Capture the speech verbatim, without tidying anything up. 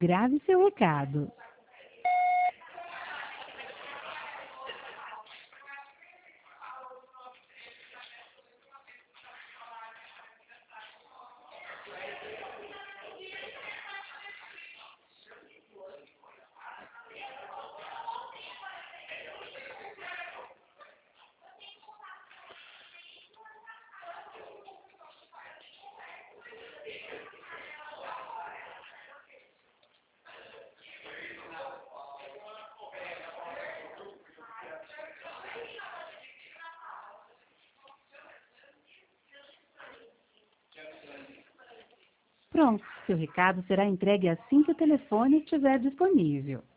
Grave seu recado. Pronto, seu recado será entregue assim que o telefone estiver disponível.